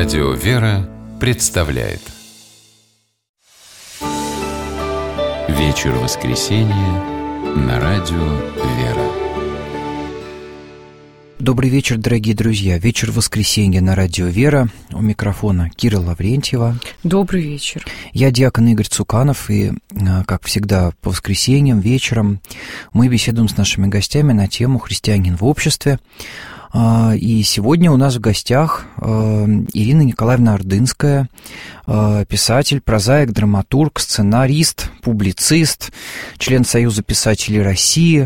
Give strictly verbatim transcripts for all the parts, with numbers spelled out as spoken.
Радио «Вера» представляет Вечер воскресенья на Радио «Вера». Добрый вечер, дорогие друзья. Вечер воскресенья на Радио «Вера». У микрофона Кира Лаврентьева. Добрый вечер. Я диакон Игорь Цуканов, и, как всегда, по воскресеньям вечером мы беседуем с нашими гостями на тему «Христианин в обществе». И сегодня у нас в гостях Ирина Николаевна Ордынская, писатель, прозаик, драматург, сценарист, публицист, член Союза писателей России,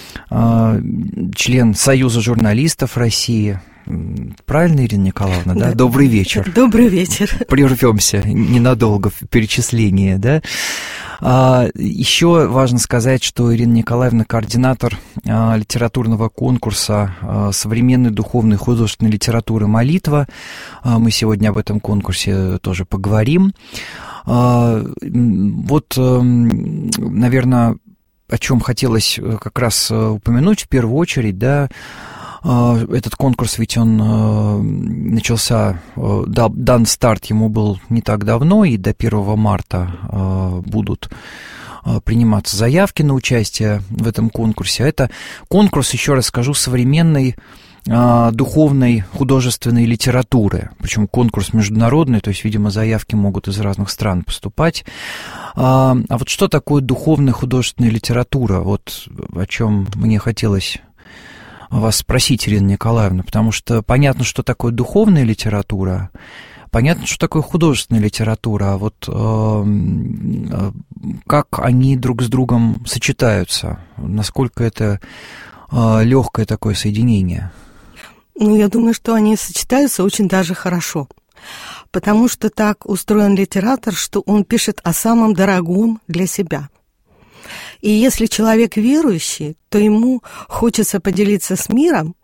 член Союза журналистов России. Правильно, Ирина Николаевна, да? Да. Добрый вечер. Добрый вечер. Прервемся ненадолго в перечислении, да? А, еще важно сказать, что Ирина Николаевна координатор а, литературного конкурса а, современной духовной художественной литературы «Молитва». А, мы сегодня об этом конкурсе тоже поговорим. А, вот, а, наверное, о чем хотелось как раз упомянуть в первую очередь, да. Этот конкурс, ведь он начался, дан старт ему был не так давно, и до первого марта будут приниматься заявки на участие в этом конкурсе. Это конкурс, еще раз скажу, современной духовной художественной литературы, причем конкурс международный, то есть, видимо, заявки могут из разных стран поступать. А вот что такое духовная художественная литература? Вот о чем мне хотелось вас спросить, Ирина Николаевна, потому что понятно, что такое духовная литература, понятно, что такое художественная литература, а вот э, как они друг с другом сочетаются, насколько это э, легкое такое соединение? Ну, я думаю, что они сочетаются очень даже хорошо, потому что так устроен литератор, что он пишет о самом дорогом для себя. И если человек верующий, то ему хочется поделиться с миром.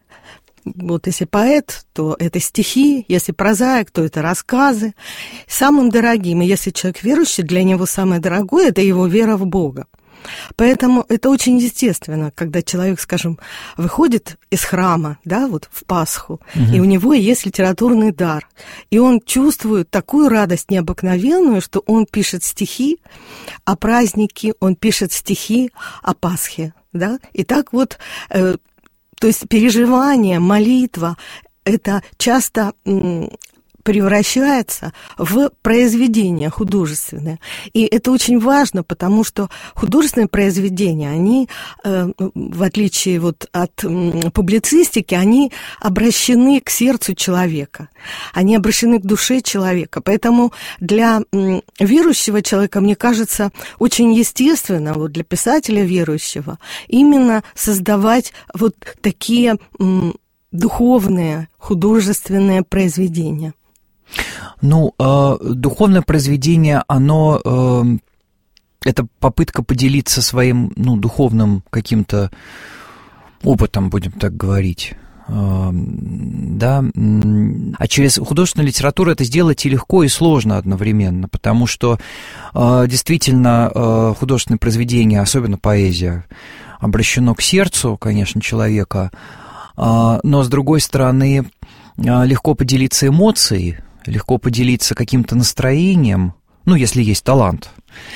Вот если поэт, то это стихи, если прозаик, то это рассказы. Самым дорогим, и если человек верующий, для него самое дорогое – это его вера в Бога. Поэтому это очень естественно, когда человек, скажем, выходит из храма, да, вот в Пасху, угу. и у него есть литературный дар, и он чувствует такую радость необыкновенную, что он пишет стихи о празднике, он пишет стихи о Пасхе, да, и так вот, э, то есть переживание, молитва, это часто м- превращается в произведение художественное. И это очень важно, потому что художественные произведения, они, э, в отличие вот от э, публицистики, они обращены к сердцу человека, они обращены к душе человека. Поэтому для э, верующего человека, мне кажется, очень естественно, вот для писателя верующего, именно создавать вот такие э, духовные, художественные произведения. Ну, э, духовное произведение, оно, э, это попытка поделиться своим, ну, духовным каким-то опытом, будем так говорить, э, да, а через художественную литературу это сделать и легко, и сложно одновременно, потому что э, действительно э, художественное произведение, особенно поэзия, обращено к сердцу, конечно, человека, э, но, с другой стороны, э, легко поделиться эмоцией, легко поделиться каким-то настроением, ну, если есть талант,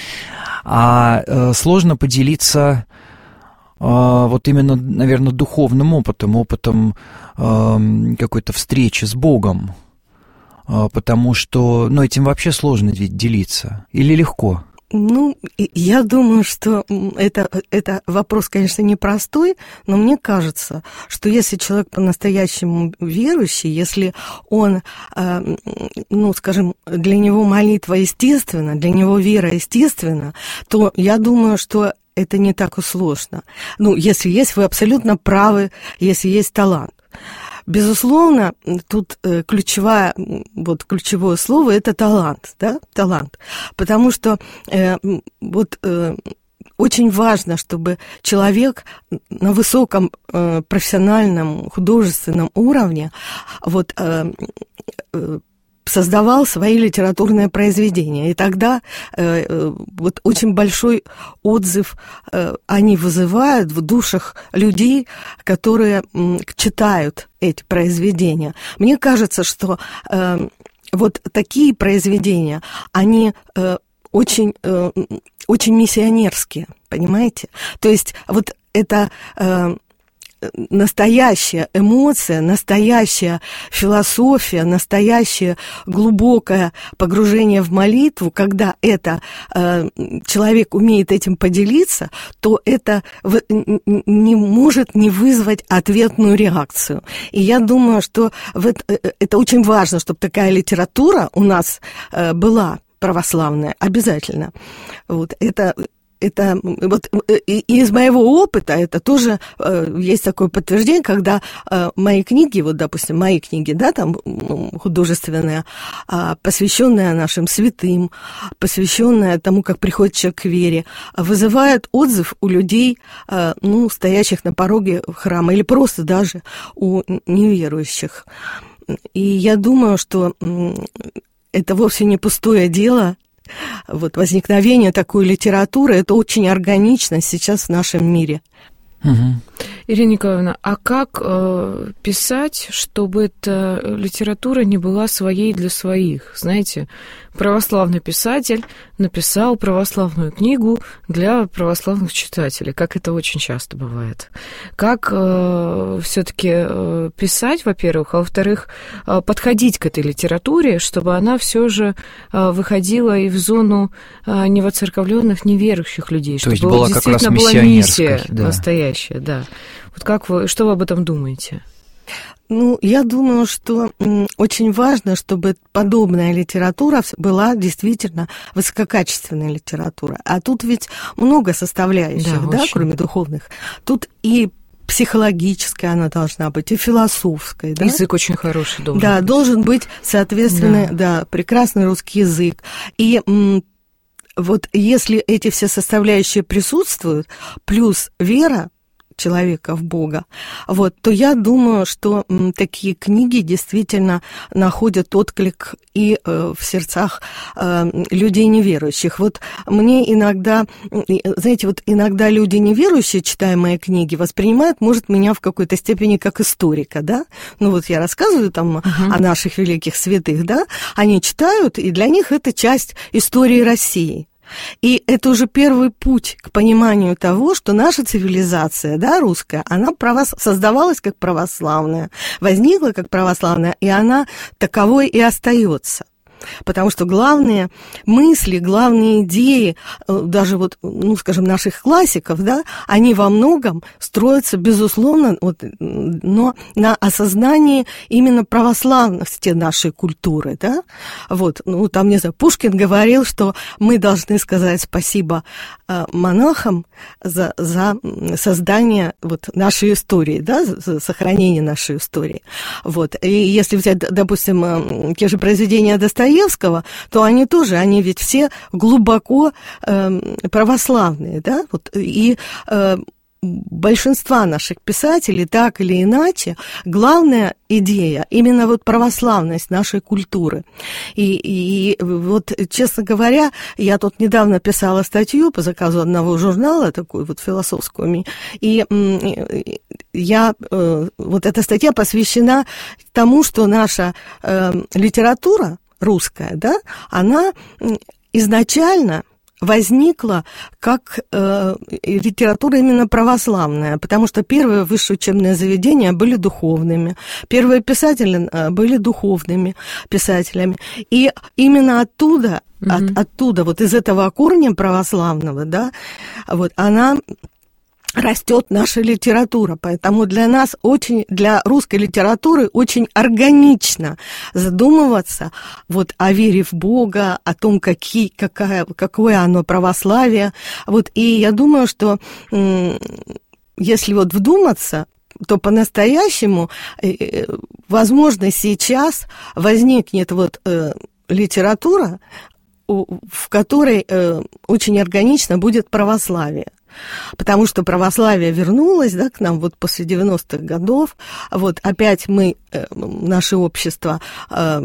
а э, сложно поделиться э, вот именно, наверное, духовным опытом, опытом э, какой-то встречи с Богом, э, потому что, ну, этим вообще сложно ведь делиться, или легко? Ну, я думаю, что это, это вопрос, конечно, непростой, но мне кажется, что если человек по-настоящему верующий, если он, ну, скажем, для него молитва естественна, для него вера естественна, то я думаю, что это не так уж сложно. Ну, если есть, вы абсолютно правы, если есть талант. Безусловно, тут ключевое, вот ключевое слово – это талант, да, талант, потому что э, вот э, очень важно, чтобы человек на высоком э, профессиональном, художественном уровне вот, э, э, создавал свои литературные произведения. И тогда э, вот очень большой отзыв э, они вызывают в душах людей, которые э, читают эти произведения. Мне кажется, что э, вот такие произведения, они э, очень, э, очень миссионерские, понимаете? То есть вот это... Э, настоящая эмоция, настоящая философия, настоящее глубокое погружение в молитву, когда это э, человек умеет этим поделиться, то это в, не может не вызвать ответную реакцию. И я думаю, что в это, это очень важно, чтобы такая литература у нас э, была православная, обязательно. Вот это... Это вот и из моего опыта это тоже э, есть такое подтверждение, когда э, мои книги, вот, допустим, мои книги, да, там художественные, э, посвященные нашим святым, посвященные тому, как приходит человек к вере, вызывают отзыв у людей, э, ну, стоящих на пороге храма, или просто даже у неверующих. И я думаю, что э, это вовсе не пустое дело. Вот возникновение такой литературы, это очень органично сейчас в нашем мире. Угу. Ирина Николаевна, а как э, писать, чтобы эта литература не была своей для своих? Знаете, православный писатель написал православную книгу для православных читателей, как это очень часто бывает. Как э, все-таки э, писать, во-первых, а во-вторых, э, подходить к этой литературе, чтобы она все же э, выходила и в зону э, невоцерковленных, неверующих людей, То чтобы была действительно как раз была миссия да. настоящая, да. Вот как вы, что вы об этом думаете? Ну, я думаю, что очень важно, чтобы подобная литература была действительно высококачественная литература. А тут ведь много составляющих, да, да кроме духовных. Тут и психологическая она должна быть, и философская. Да? Язык очень хороший должен да, быть. Да, должен быть, соответственно, да. да, прекрасный русский язык. И м, вот если эти все составляющие присутствуют, плюс вера человека в Бога, вот, то я думаю, что м, такие книги действительно находят отклик и э, в сердцах э, людей неверующих. Вот мне иногда, знаете, вот иногда люди неверующие, читая мои книги, воспринимают, может, меня в какой-то степени как историка, да? Ну вот я рассказываю там uh-huh. о наших великих святых, да? Они читают, и для них это часть истории России. И это уже первый путь к пониманию того, что наша цивилизация, да, русская, она правос... создавалась как православная, возникла как православная, и она таковой и остается. Потому что главные мысли, главные идеи, даже вот, ну, скажем, наших классиков, да, они во многом строятся, безусловно, вот, но на осознании именно православности нашей культуры, да. Вот, ну, там, не знаю, Пушкин говорил, что мы должны сказать спасибо монахам за, за создание вот нашей истории, да, за сохранение нашей истории. Вот, и если взять, допустим, те же произведения Достоевского, Достоевского, то они тоже, они ведь все глубоко э, православные, да, вот, и э, большинства наших писателей, так или иначе, главная идея именно вот православность нашей культуры. И, и вот, честно говоря, я тут недавно писала статью по заказу одного журнала, такую вот философскую, и я, вот эта статья посвящена тому, что наша э, литература русская, да, она изначально возникла как э, литература именно православная, потому что первые высшие учебные заведения были духовными, первые писатели э, были духовными писателями, и именно оттуда, mm-hmm. от, оттуда, вот из этого корня православного, да, вот она растет наша литература, поэтому для нас очень, для русской литературы очень органично задумываться вот о вере в Бога, о том, какие, какая, какое оно православие. Вот, и я думаю, что если вот вдуматься, то по-настоящему, возможно, сейчас возникнет вот литература, в которой очень органично будет православие. Потому что православие вернулось, да, к нам вот после девяностых годов. Вот опять мы, наше общество,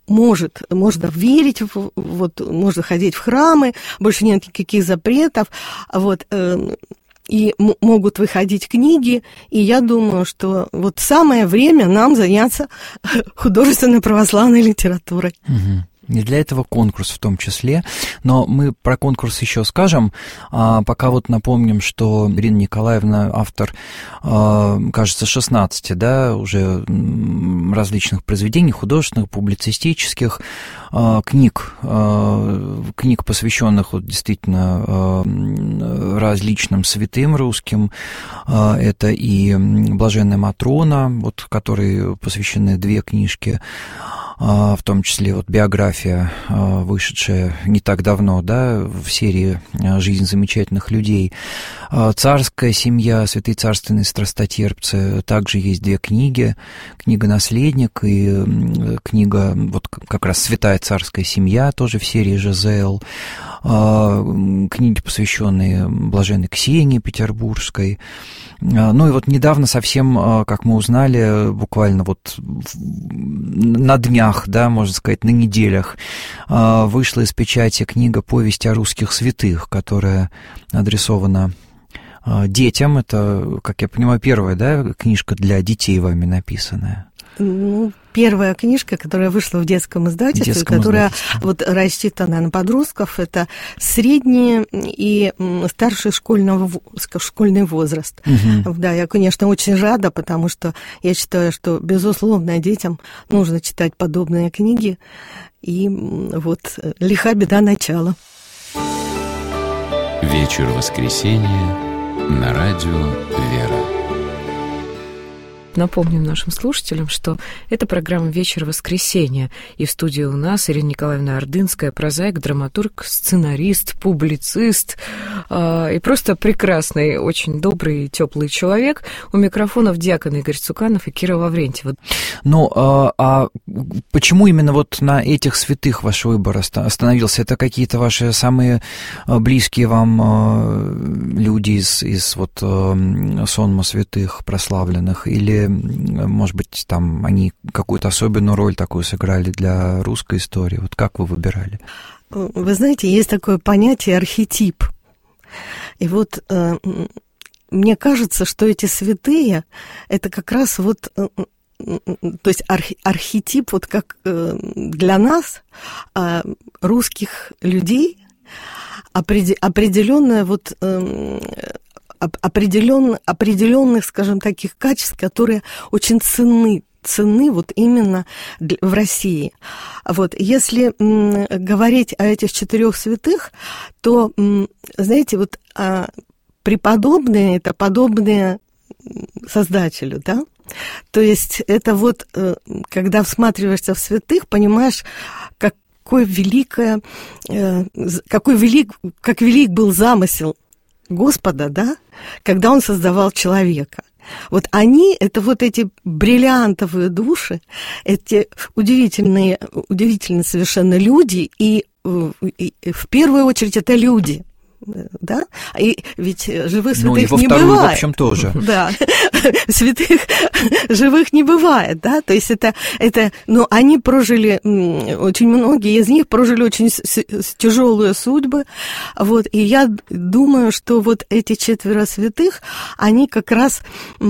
может, можно верить, вот, можно ходить в храмы, больше нет никаких запретов, вот, и м- могут выходить книги, и я думаю, что вот самое время нам заняться художественной православной литературой. Угу. И для этого конкурс в том числе. Но мы про конкурс еще скажем. А пока вот напомним, что Ирина Николаевна автор, кажется, шестнадцати, да, уже различных произведений, художественных, публицистических, книг, книг, посвященных вот действительно различным святым русским. Это и «Блаженная Матрона», вот, которой посвящены две книжки, в том числе вот биография, вышедшая не так давно, да, в серии «Жизнь замечательных людей». «Царская семья», «Святые царственные страстотерпцы», также есть две книги, книга «Наследник» и книга, вот как раз «Святая царская семья», тоже в серии «Жизел», книги, посвященные блаженной Ксении Петербургской. Ну и вот недавно совсем, как мы узнали, буквально вот на днях, да, можно сказать, на неделях, вышла из печати книга «Повесть о русских святых», которая адресована детям. Это, как я понимаю, первая, да, книжка для детей вами написанная. Ну, первая книжка, которая вышла в детском издательстве, детском которая издательстве. Вот рассчитана на подростков, это средний и старший школьного, школьный возраст. Угу. Да, я, конечно, очень рада, потому что я считаю, что, безусловно, детям нужно читать подобные книги. И вот лиха беда начала. Вечер воскресенья на радио «Вера». Напомним нашим слушателям, что это программа «Вечер воскресенья», и в студии у нас Ирина Николаевна Ордынская, прозаик, драматург, сценарист, публицист э, и просто прекрасный, очень добрый и теплый человек. У микрофонов диакон Игорь Цуканов и Кира Лаврентьева. Ну, а, а почему именно вот на этих святых ваш выбор остановился? Это какие-то ваши самые близкие вам люди из, из вот сонма святых прославленных, или может быть, там они какую-то особенную роль такую сыграли для русской истории? Вот как вы выбирали? Вы знаете, есть такое понятие архетип. И вот э, мне кажется, что эти святые, это как раз вот, э, то есть арх, архетип, вот как э, для нас, э, русских людей, определенная вот... Э, Определен, определенных, скажем, таких качеств, которые очень ценны, ценны вот именно в России. Вот, если м, говорить о этих четырех святых, то, м, знаете, вот а, преподобные, это подобные Создателю, да? То есть это вот, когда всматриваешься в святых, понимаешь, как какое великое, какой велик, как велик был замысел Господа, да, когда Он создавал человека. Вот они, это вот эти бриллиантовые души, эти удивительные, удивительные совершенно люди, и, и, и в первую очередь это люди. Да? И ведь живых святых ну, и не вторую, бывает. В общем, тоже. Да, святых живых не бывает, да, то есть это, это, ну, они прожили, очень многие из них прожили очень тяжелые судьбы, вот, и я думаю, что вот эти четверо святых, они как раз,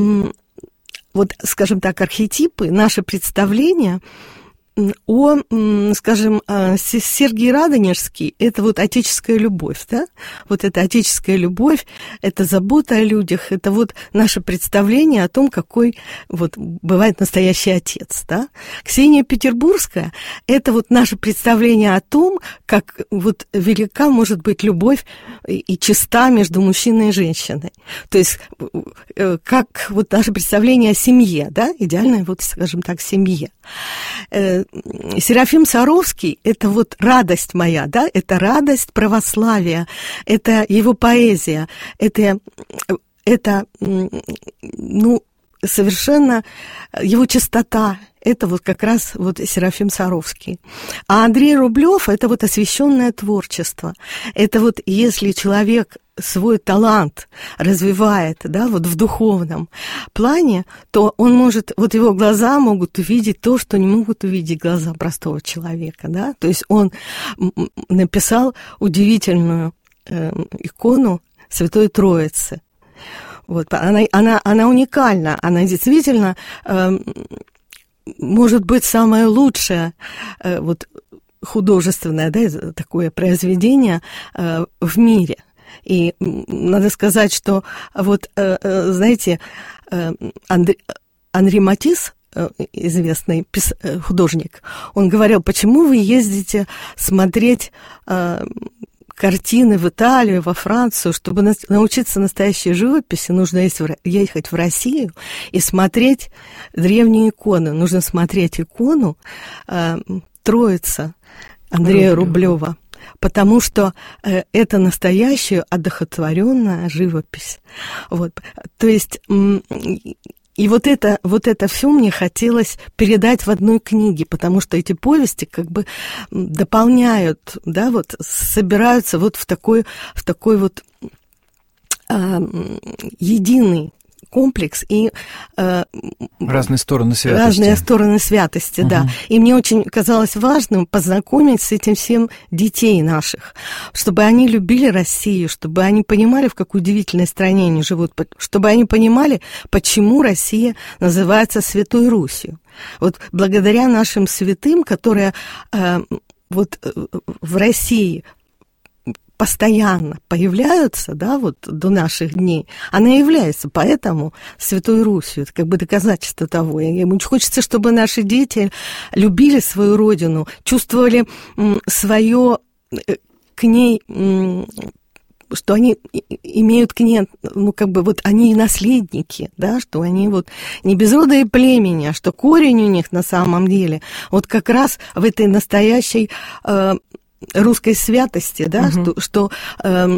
вот, скажем так, архетипы, наши представления о, скажем, Сергий Радонежский, это вот отеческая любовь, да? Вот эта отеческая любовь, это забота о людях, это вот наше представление о том, какой вот бывает настоящий отец, да? Ксения Петербургская, это вот наше представление о том, как вот велика может быть любовь и чиста между мужчиной и женщиной. То есть как вот наше представление о семье, да? Идеальная вот, скажем так, семье. Серафим Саровский – это вот радость моя, да, это радость православия, это его поэзия, это, это ну, совершенно его чистота. Это вот как раз вот Серафим Саровский. А Андрей Рублев – это вот освященное творчество. Это вот если человек свой талант развивает, да, вот в духовном плане, то он может, вот его глаза могут увидеть то, что не могут увидеть глаза простого человека, да. То есть он написал удивительную э, икону Святой Троицы. Вот, она, она, она уникальна, она действительно... Э, может быть, самое лучшее э, вот, художественное, да, такое произведение э, в мире. И надо сказать, что вот, э, э, знаете, э, Андре, Анри Матисс, э, известный пис, э, художник, он говорил, почему вы ездите смотреть... Э, картины в Италию, во Францию, чтобы на, научиться настоящей живописи, нужно ехать в Россию и смотреть древние иконы. Нужно смотреть икону э, Троица Андрея Рублева, потому что э, это настоящая одухотворенная живопись. Вот. То есть... М- И вот это, вот это все мне хотелось передать в одной книге, потому что эти повести как бы дополняют, да, вот собираются вот в такой, в такой вот э, единый комплекс и э, разные стороны святости. Разные стороны святости, угу. Да. И мне очень казалось важным познакомить с этим всем детей наших, чтобы они любили Россию, чтобы они понимали, в какой удивительной стране они живут, чтобы они понимали, почему Россия называется Святой Русью. Вот благодаря нашим святым, которые э, вот в России постоянно появляются, да, вот до наших дней, она является поэтому Святой Русью. Это как бы доказательство того. И очень хочется, чтобы наши дети любили свою родину, чувствовали свое к ней, что они имеют к ней, ну, как бы вот они наследники, да, что они вот не без рода и племени, а что корень у них на самом деле вот как раз в этой настоящей русской святости, да, угу. что, что э,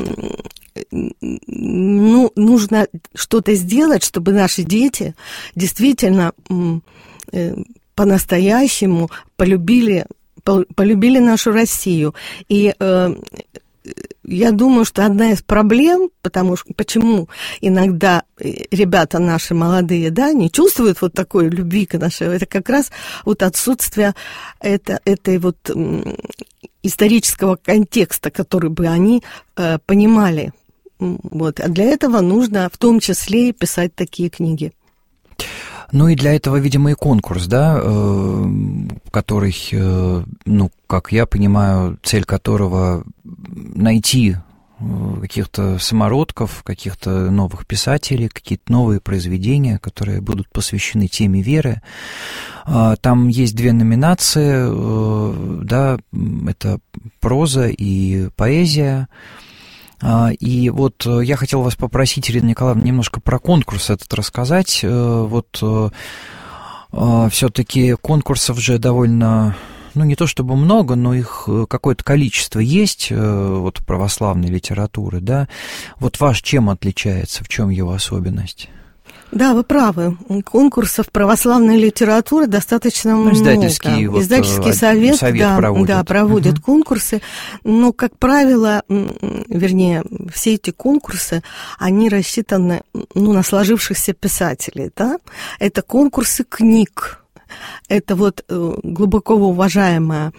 ну, нужно что-то сделать, чтобы наши дети действительно э, по-настоящему полюбили, полюбили нашу Россию. И э, я думаю, что одна из проблем, потому что почему иногда ребята наши молодые, да, не чувствуют вот такой любви к нашей, это как раз вот отсутствие это, этой вот исторического контекста, который бы они э, понимали. Вот. А для этого нужно в том числе и писать такие книги. Ну и для этого, видимо, и конкурс, да, э, который, э, ну, как я понимаю, цель которого найти каких-то самородков, каких-то новых писателей, какие-то новые произведения, которые будут посвящены теме веры. Там есть две номинации, да, это проза и поэзия. И вот я хотел вас попросить, Ирина Николаевна, немножко про конкурс этот рассказать. Вот все-таки конкурсов же довольно... Ну, не то чтобы много, но их какое-то количество есть, вот, православной литературы, да. Вот ваш чем отличается, в чем его особенность? Да, вы правы. Конкурсов православной литературы достаточно ну, много. Издательский, вот, Издательский совет, совет да, проводит, да, проводит угу. конкурсы. Но, как правило, вернее, все эти конкурсы, они рассчитаны ну, на сложившихся писателей. Да? Это конкурсы книг. Это вот глубоко уважаемая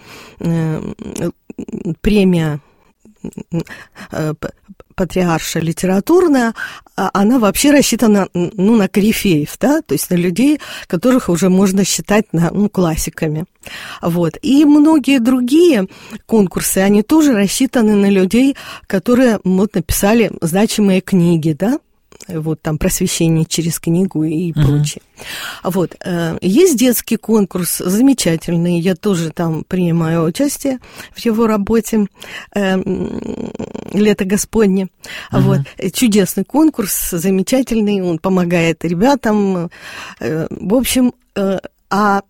премия патриарша литературная, она вообще рассчитана ну, на корифеев, да, то есть на людей, которых уже можно считать на, ну, классиками. Вот. И многие другие конкурсы, они тоже рассчитаны на людей, которые вот, написали значимые книги, да, вот там просвещение через книгу и uh-huh. прочее. Вот. Есть детский конкурс, замечательный, я тоже там принимаю участие в его работе «Лето Господне». Uh-huh. Вот. Чудесный конкурс, замечательный, он помогает ребятам. В общем, а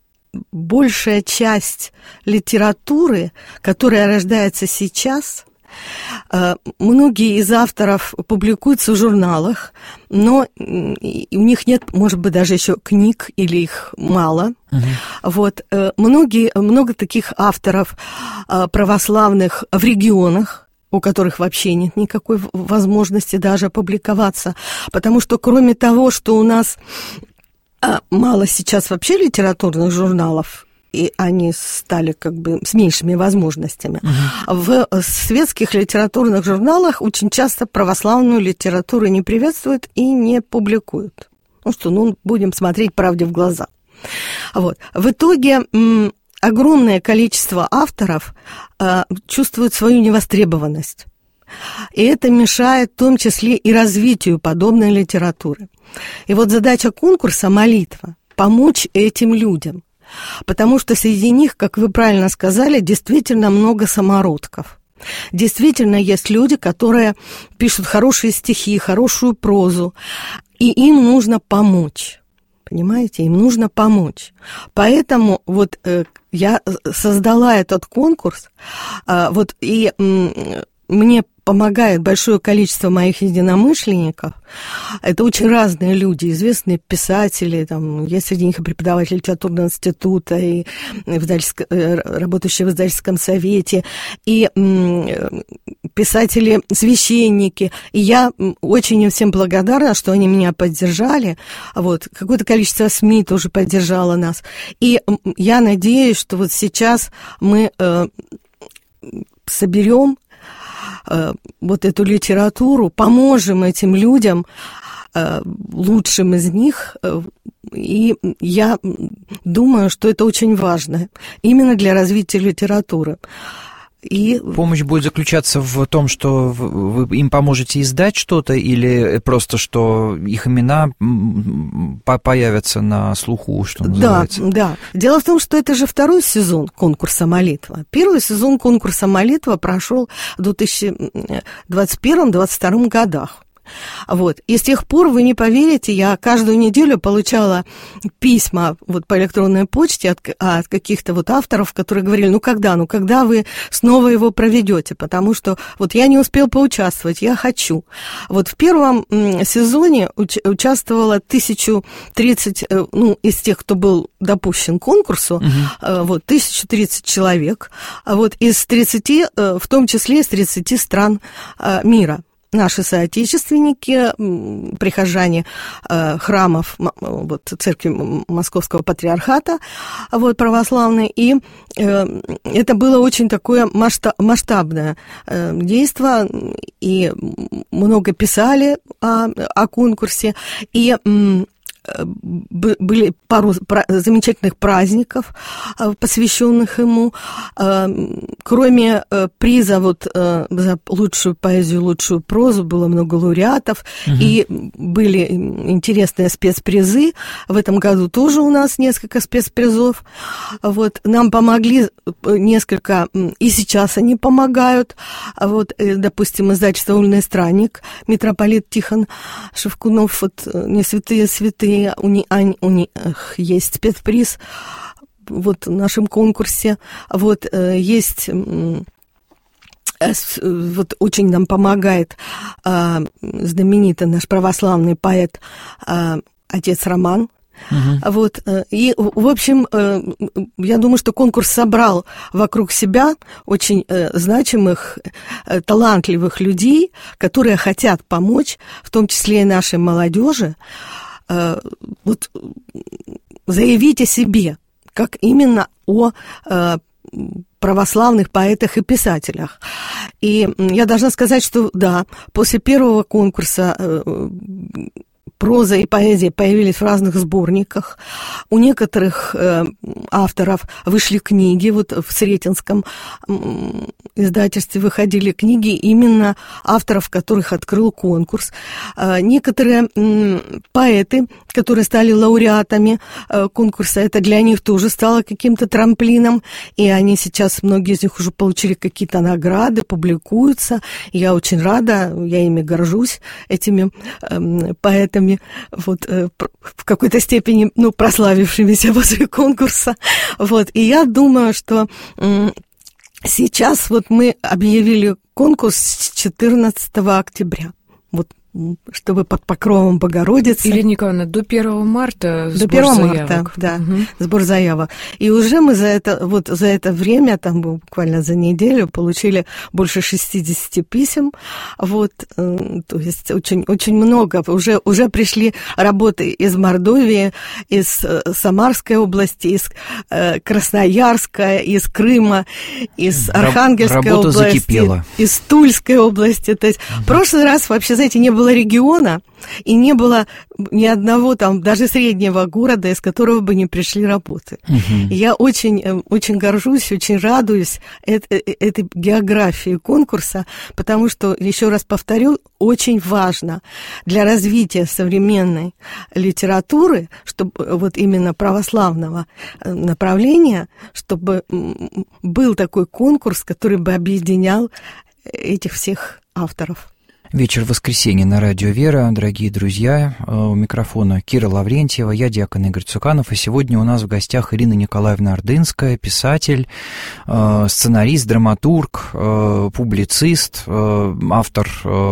большая часть литературы, которая рождается сейчас, Многие из авторов публикуются в журналах, но у них нет, может быть, даже еще книг или их мало. Uh-huh. Вот. Многие, много таких авторов православных в регионах, у которых вообще нет никакой возможности даже опубликоваться, потому что кроме того, что у нас мало сейчас вообще литературных журналов, и они стали как бы с меньшими возможностями. Uh-huh. В светских литературных журналах очень часто православную литературу не приветствуют и не публикуют. Ну что, ну, будем смотреть правде в глаза. Вот. В итоге м, огромное количество авторов э, чувствуют свою невостребованность. И это мешает в том числе и развитию подобной литературы. И вот задача конкурса «Молитва» – помочь этим людям. Потому что среди них, как вы правильно сказали, действительно много самородков. Действительно есть люди, которые пишут хорошие стихи, хорошую прозу, и им нужно помочь. Понимаете, им нужно помочь. Поэтому вот э, я создала этот конкурс, э, вот, и э, мне помогает большое количество моих единомышленников. Это очень разные люди, известные писатели, там, есть среди них и преподаватели литературного института, и работающие в издательском совете, и писатели-священники. И я очень им всем благодарна, что они меня поддержали. Вот. Какое-то количество СМИ тоже поддержало нас. И я надеюсь, что вот сейчас мы э, соберем вот эту литературу, поможем этим людям, лучшим из них, и я думаю, что это очень важно именно для развития литературы. И... Помощь будет заключаться в том, что вы им поможете издать что-то, или просто, что их имена появятся на слуху, что называется? Да, да. Дело в том, что это же второй сезон конкурса «Молитва». Первый сезон конкурса «Молитва» прошел в две тысячи двадцать первом — две тысячи двадцать втором годах. Вот. И с тех пор, вы не поверите, я каждую неделю получала письма вот по электронной почте от, от каких-то вот авторов, которые говорили, ну когда, ну когда вы снова его проведете, потому что вот я не успел поучаствовать, я хочу. Вот в первом сезоне уч- участвовало тысяча тридцать, ну, из тех, кто был допущен к конкурсу, uh-huh. вот, тысяча тридцать человек, вот, из тридцати, в том числе из тридцати стран мира. Наши соотечественники, прихожане э, храмов вот, церкви Московского патриархата вот, православной, и э, это было очень такое масштаб, масштабное э, действие, и много писали о, о конкурсе, и э, были пару замечательных праздников, посвященных ему. Кроме приза вот за лучшую поэзию, лучшую прозу, было много лауреатов, угу. и были интересные спецпризы. В этом году тоже у нас несколько спецпризов. Вот. Нам помогли несколько, и сейчас они помогают. Вот, допустим, издательство «Вольный странник», митрополит Тихон Шевкунов, вот, «Не святые святые», У них, у них есть спецприз вот, в нашем конкурсе. Вот, есть, вот, очень нам помогает знаменитый наш православный поэт отец Роман. Uh-huh. Вот, и, в общем, я думаю, что конкурс собрал вокруг себя очень значимых, талантливых людей, которые хотят помочь, в том числе и нашей молодежи, вот, заявить о себе, как именно о э, православных поэтах и писателях. И я должна сказать, что да, после первого конкурса э, проза и поэзия появились в разных сборниках. У некоторых э, авторов вышли книги, вот в Сретенском э, издательстве выходили книги именно авторов, которых открыл конкурс. Э, некоторые э, поэты, которые стали лауреатами э, конкурса, это для них тоже стало каким-то трамплином, и они сейчас, многие из них уже получили какие-то награды, публикуются. Я очень рада, я ими горжусь, этими э, поэтами, вот, э, в какой-то степени, ну, прославившимися после конкурса. Вот, и я думаю, что э, сейчас вот мы объявили конкурс с четырнадцатого октября. Вот, чтобы под покровом Богородицы. Ирина Николаевна, до первого марта сбор До первого заявок. марта, да, угу. сбор заявок. И уже мы за это, вот за это время, там буквально за неделю, получили больше шестьдесят писем. Вот, то есть очень, очень много. Уже, уже пришли работы из Мордовии, из Самарской области, из Красноярска, из Крыма, из Архангельской Работа области, закипела. из Тульской области. То есть в прошлый раз вообще, знаете, не было региона, и не было ни одного там, даже среднего города, из которого бы не пришли работы. Uh-huh. Я очень, очень горжусь, очень радуюсь этой, этой географии конкурса, потому что, еще раз повторю, очень важно для развития современной литературы, чтобы вот именно православного направления, чтобы был такой конкурс, который бы объединял этих всех авторов. Вечер воскресенья на радио «Вера». Дорогие друзья, у микрофона Кира Лаврентьева, я диакон Игорь Цуканов, и сегодня у нас в гостях Ирина Николаевна Ордынская, писатель, сценарист, драматург, публицист, автор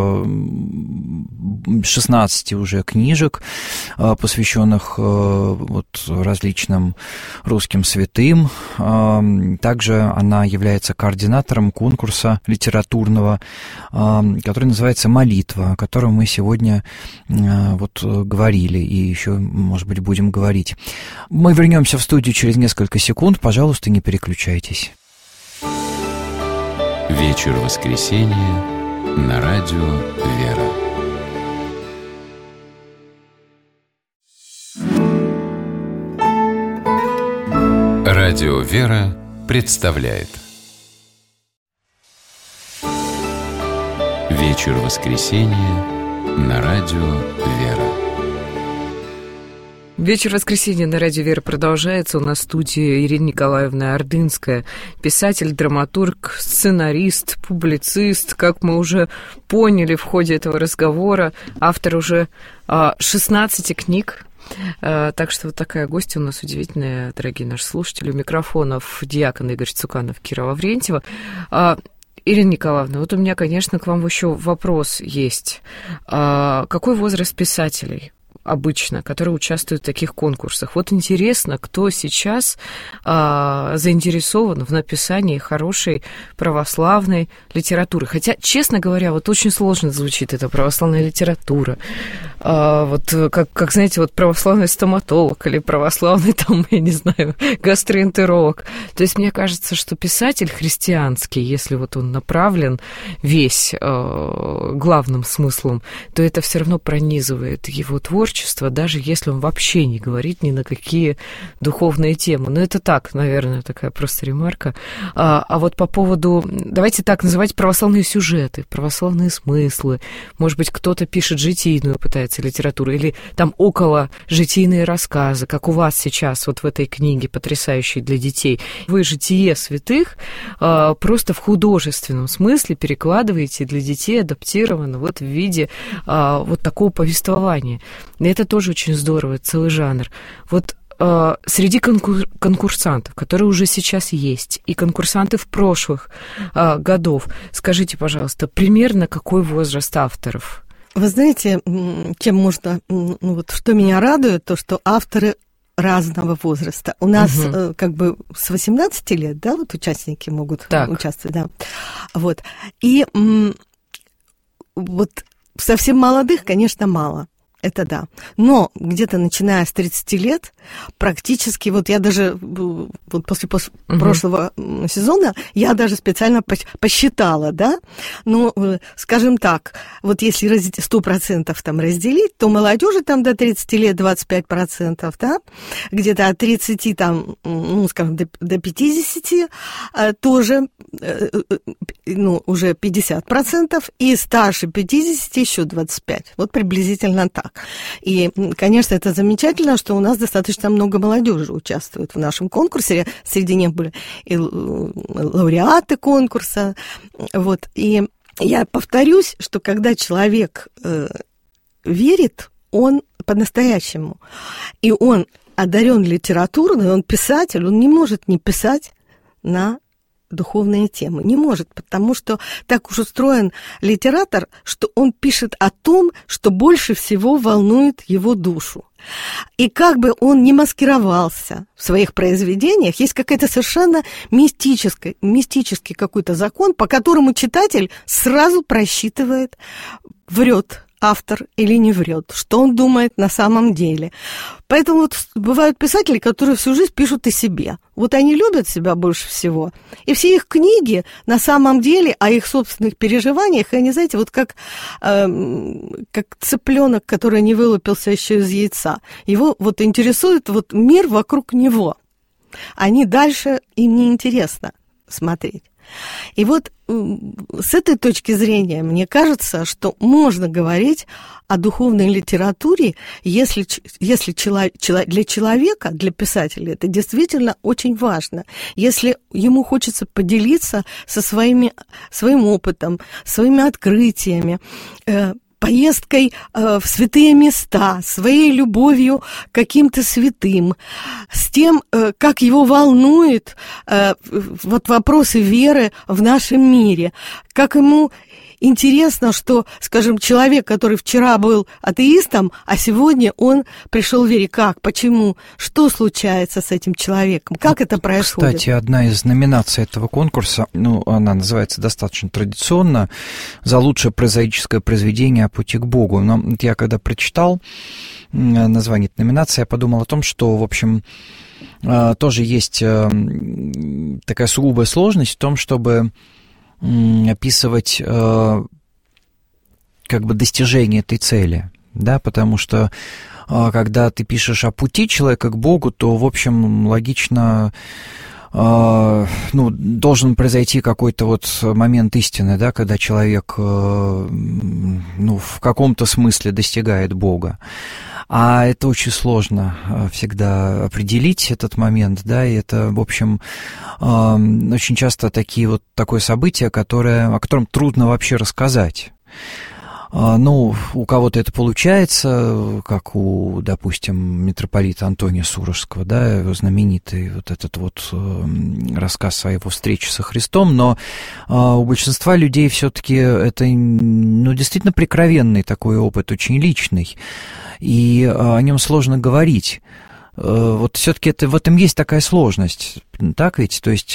шестнадцати уже книжек, посвященных вот различным русским святым. Также она является координатором конкурса литературного, который называется «Молитва», о котором мы сегодня э, вот говорили и еще, может быть, будем говорить. Мы вернемся в студию через несколько секунд. Пожалуйста, не переключайтесь. Вечер воскресенья на радио «Вера». Радио «Вера» представляет Вечер воскресенья на радио «Вера». Вечер воскресенья на радио «Вера» продолжается. У нас в студии Ирина Николаевна Ордынская, писатель, драматург, сценарист, публицист. Как мы уже поняли в ходе этого разговора, автор уже шестнадцати книг. Так что вот такая гостья у нас удивительная, дорогие наши слушатели. У микрофонов диакон Игорь Цуканов, Кира Лаврентьева. Ирина Николаевна, вот у меня, конечно, к вам еще вопрос есть. Какой возраст писателей обычно, которые участвуют в таких конкурсах? Вот интересно, кто сейчас а, заинтересован в написании хорошей православной литературы. Хотя, честно говоря, вот очень сложно звучит эта православная литература. А, вот как, как, знаете, вот православный стоматолог или православный, там, я не знаю, гастроэнтеролог. То есть мне кажется, что писатель христианский, если вот он направлен весь а, главным смыслом, то это все равно пронизывает его творчество, даже если он вообще не говорит ни на какие духовные темы. Но это так, наверное, такая просто ремарка. А, а вот по поводу, давайте так называть, православные сюжеты, православные смыслы. Может быть, кто-то пишет житийную, пытается литературу, или там около житийные рассказы, как у вас сейчас вот в этой книге, потрясающей для детей. Вы житие святых а, просто в художественном смысле перекладываете для детей, адаптировано вот в виде а, вот такого повествования. И это тоже очень здорово, целый жанр. Вот э, среди конкур- конкурсантов, которые уже сейчас есть, и конкурсанты в прошлых э, годов, скажите, пожалуйста, примерно какой возраст авторов? Вы знаете, чем можно, ну, вот что меня радует, то, что авторы разного возраста. У нас угу. э, как бы с восемнадцати лет, да, вот участники могут так. участвовать, да. Вот. И м- вот совсем молодых, конечно, мало. Это да. Но где-то начиная с тридцати лет, практически, вот я даже вот после пос- угу. прошлого сезона, я даже специально посчитала, да, ну, скажем так, вот если сто процентов там разделить, то молодежи там до тридцати лет двадцать пять процентов, да, где-то от тридцати там, ну, скажем, до, до пятидесяти тоже, ну, уже пятьдесят процентов, и старше пятидесяти еще двадцать пять процентов. Вот приблизительно так. И, конечно, это замечательно, что у нас достаточно много молодежи участвует в нашем конкурсе. Среди них были и лауреаты конкурса. Вот. И я повторюсь, что когда человек э, верит, он по-настоящему, и он одарен литературой, он писатель, он не может не писать на духовные темы. Не может, потому что так уж устроен литератор, что он пишет о том, что больше всего волнует его душу. И как бы он ни маскировался в своих произведениях, есть какая-то совершенно мистическая, мистический какой-то закон, по которому читатель сразу просчитывает, врет автор или не врет, что он думает на самом деле. Поэтому вот бывают писатели, которые всю жизнь пишут о себе. Вот они любят себя больше всего. И все их книги на самом деле о их собственных переживаниях, и они, знаете, вот как, э, как цыпленок, который не вылупился еще из яйца. Его вот интересует вот мир вокруг него. Они дальше, им не интересно смотреть. И вот с этой точки зрения, мне кажется, что можно говорить о духовной литературе, если, если для человека, для писателя, это действительно очень важно. Если ему хочется поделиться со своими, своим опытом, своими открытиями, поездкой э, в святые места, своей любовью к каким-то святым, с тем, э, как его волнует э, вот вопросы веры в нашем мире, как ему интересно, что, скажем, человек, который вчера был атеистом, а сегодня он пришел в вере. Как? Почему? Что случается с этим человеком? Как вот, это происходит? Кстати, одна из номинаций этого конкурса, ну, она называется достаточно традиционно, за лучшее прозаическое произведение «О пути к Богу». Но я когда прочитал название этой номинации, я подумал о том, что, в общем, тоже есть такая сугубая сложность в том, чтобы описывать э, как бы достижение этой цели, да, потому что э, когда ты пишешь о пути человека к Богу, то, в общем, логично, э, ну, должен произойти какой-то вот момент истины, да, когда человек, э, ну, в каком-то смысле достигает Бога. А это очень сложно всегда определить, этот момент, да, и это, в общем, очень часто такие вот, такое событие, которое, о котором трудно вообще рассказать. Ну, у кого-то это получается, как у, допустим, митрополита Антония Сурожского, да, его знаменитый вот этот вот рассказ о его встрече со Христом, но у большинства людей все-таки это, ну, действительно прикровенный такой опыт, очень личный, и о нем сложно говорить. Вот все-таки это, в этом есть такая сложность, так ведь? То есть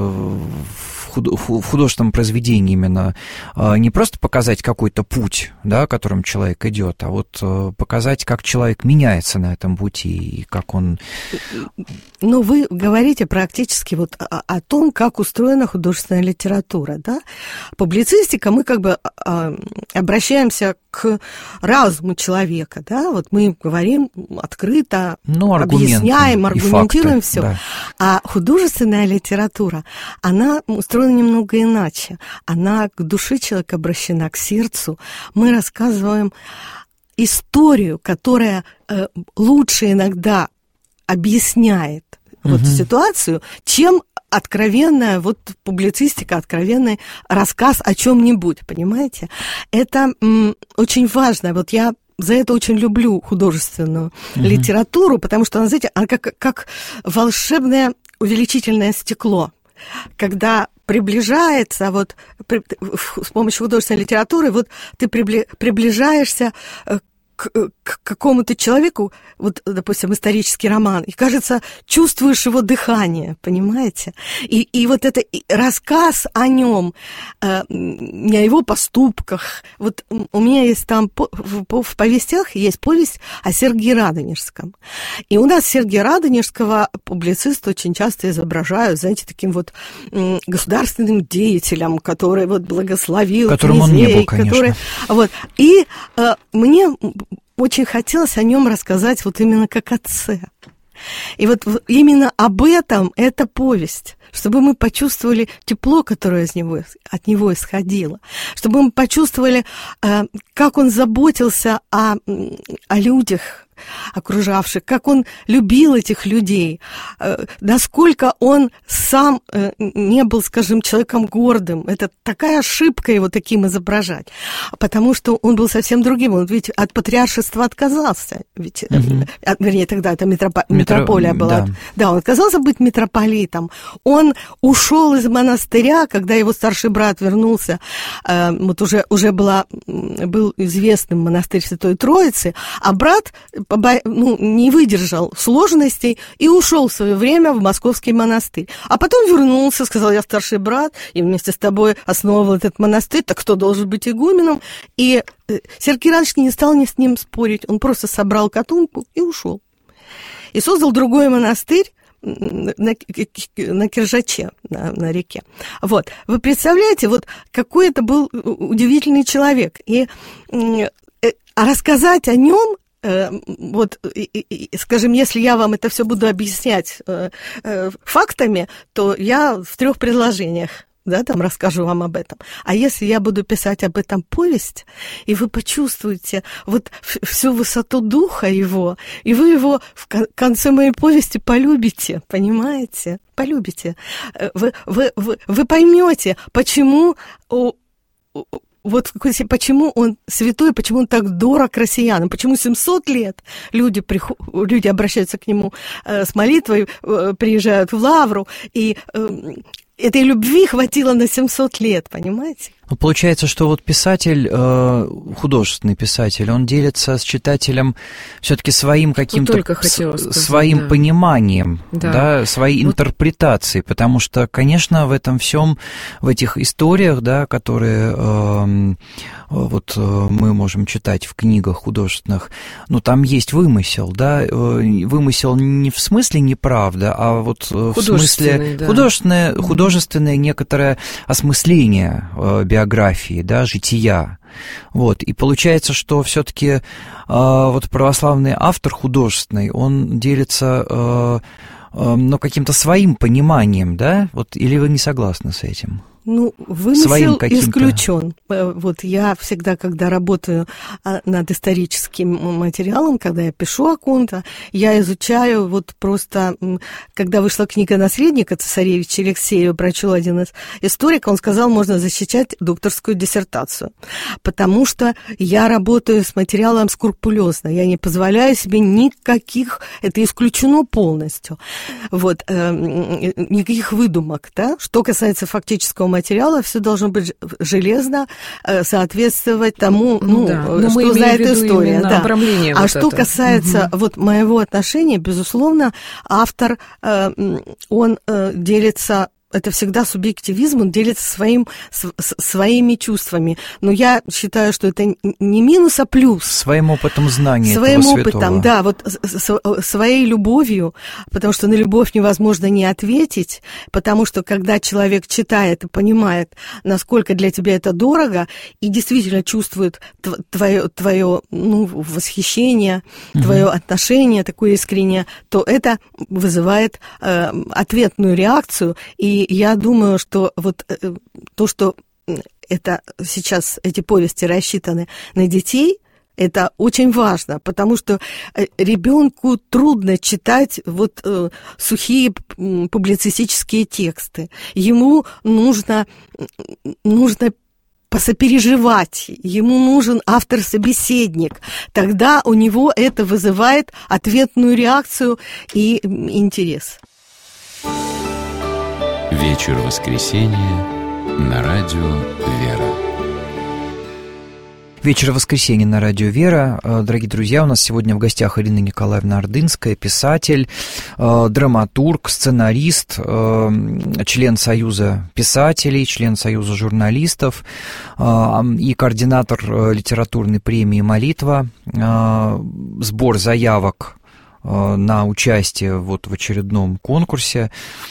в художественном произведении именно не просто показать какой-то путь, да, которым человек идет, а вот показать, как человек меняется на этом пути и как он... Ну, вы говорите практически вот о, о том, как устроена художественная литература, да? Публицистика, мы как бы обращаемся к разуму человека, да? Вот мы говорим открыто, ну, объясняем, аргументируем все. Да. А художественная литература, она устроена немного иначе. Она к душе человека обращена, к сердцу. Мы рассказываем историю, которая э, лучше иногда объясняет угу. вот ситуацию, чем откровенная вот публицистика, откровенный рассказ о чем-нибудь, понимаете? Это м, очень важно. Вот я за это очень люблю художественную uh-huh. литературу, потому что она, знаете, она как, как волшебное увеличительное стекло. Когда приближается, вот при, с помощью художественной литературы, вот ты прибли, приближаешься к, к какому-то человеку, вот, допустим, исторический роман, и, кажется, чувствуешь его дыхание, понимаете? И, и вот это рассказ о нем, э, не о его поступках. Вот у меня есть там, по, в, в повестях есть повесть о Сергии Радонежском. И у нас Сергия Радонежского публицист очень часто изображают, знаете, таким вот м, государственным деятелем, который вот благословил которым князей, он не был, конечно. Который, вот. И э, мне очень хотелось о нем рассказать вот именно как отце. И вот именно об этом эта повесть, чтобы мы почувствовали тепло, которое из него, от него исходило, чтобы мы почувствовали, как он заботился о, о людях, окружавших, как он любил этих людей, насколько он сам не был, скажем, человеком гордым. Это такая ошибка его таким изображать, потому что он был совсем другим. Он ведь от патриаршества отказался. Ведь, угу. от, вернее, тогда это митропо- митрополия воля была. Да. да, он отказался быть митрополитом. Он ушел из монастыря, когда его старший брат вернулся. Э, вот уже, уже была, был известным монастырь Святой Троицы, а брат ну, не выдержал сложностей и ушел в свое время в московский монастырь. А потом вернулся, сказал: я старший брат, и вместе с тобой основывал этот монастырь, так кто должен быть игуменом? И Сергий Иванович не стал ни с ним спорить, он просто собрал котомку и ушел. И создал другой монастырь на, на Киржаче, на, на реке. Вот. Вы представляете, вот какой это был удивительный человек. И а рассказать о нем, вот, скажем, если я вам это все буду объяснять фактами, то я в трех предложениях. Да, там расскажу вам об этом. А если я буду писать об этом повесть, и вы почувствуете вот всю высоту духа его, и вы его в конце моей повести полюбите, понимаете? Полюбите. Вы, вы, вы, вы поймете, почему... Вот почему он святой, почему он так дорог россиянам, почему семьсот лет люди, приход, люди обращаются к нему с молитвой, приезжают в Лавру, и этой любви хватило на семьсот лет, понимаете? Ну, получается, что вот писатель, художественный писатель, он делится с читателем все-таки своим каким-то, сказать, своим да. пониманием, да. Да, своей вот. интерпретацией, потому что, конечно, в этом всем, в этих историях, да, которые э, вот мы можем читать в книгах художественных, ну, там есть вымысел, да, вымысел не в смысле неправда, а вот в смысле да. художественное, художественное некоторое осмысление биографии, биографии, да, жития. Вот. И получается, что все-таки э, вот православный автор художественный, он делится э, э, ну, каким-то своим пониманием, да? Вот, или вы не согласны с этим? Ну, вымысел исключен. Вот я всегда, когда работаю над историческим материалом, когда я пишу о ком-то, я изучаю вот просто, когда вышла книга «Наследника» цесаревича Алексеева, прочел один из историков, он сказал, можно защищать докторскую диссертацию, потому что я работаю с материалом скрупулезно, я не позволяю себе никаких, это исключено полностью, вот, никаких выдумок, да, что касается фактического материала, все должно быть железно соответствовать тому, ну, да. что за эта история. Да. А вот что это. касается угу. вот моего отношения, безусловно, автор, он делится... Это всегда субъективизм, он делится своим, с, своими чувствами. Но я считаю, что это не минус, а плюс. Своим опытом знания Своим этого опытом, святого. да, вот с, своей любовью, потому что на любовь невозможно не ответить, потому что когда человек читает и понимает, насколько для тебя это дорого, и действительно чувствует твое, твое ну, восхищение, угу. твое отношение такое искреннее, то это вызывает э, ответную реакцию, и я думаю, что вот то, что это сейчас эти повести рассчитаны на детей, это очень важно, потому что ребенку трудно читать вот э, сухие публицистические тексты. Ему нужно, нужно посопереживать, ему нужен автор-собеседник. Тогда у него это вызывает ответную реакцию и интерес. Вечер воскресенья на радио «Вера». Вечер воскресенья на радио «Вера». Дорогие друзья, у нас сегодня в гостях Ирина Николаевна Ордынская, писатель, драматург, сценарист, член Союза писателей, член Союза журналистов и координатор литературной премии «Молитва». Сбор заявок на участие вот в очередном конкурсе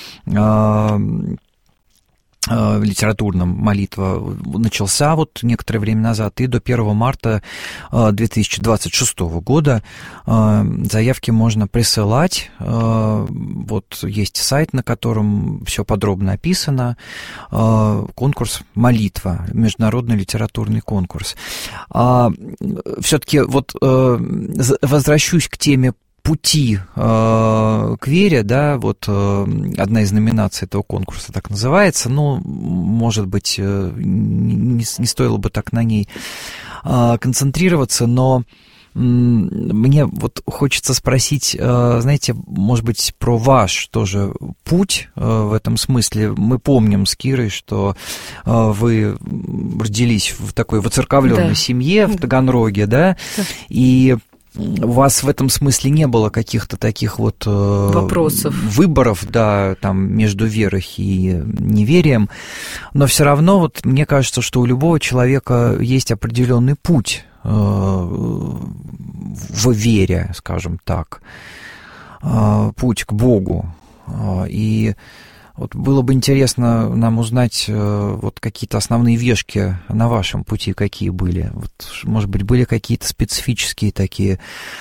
литературном «Молитва» начался вот некоторое время назад, и до первого марта две тысячи двадцать шестого года заявки можно присылать. Вот есть сайт, на котором все подробно описано. Конкурс «Молитва», международный литературный конкурс. Все-таки вот возвращусь к теме пути э, к вере, да, вот э, одна из номинаций этого конкурса так называется, но, может быть, э, не, не стоило бы так на ней э, концентрироваться, но мне вот хочется спросить, знаете, может быть, про ваш тоже путь в этом смысле. Мы помним с Кирой, что вы родились в такой воцерковленной да. семье в Таганроге, да, да. и у вас в этом смысле не было каких-то таких вот вопросов, выборов, да, там между верой и неверием, но все равно вот мне кажется, что у любого человека есть определенный путь в вере, скажем так, путь к Богу, и вот было бы интересно нам узнать вот какие-то основные вешки на вашем пути, какие были. Вот, может быть, были какие-то специфические такие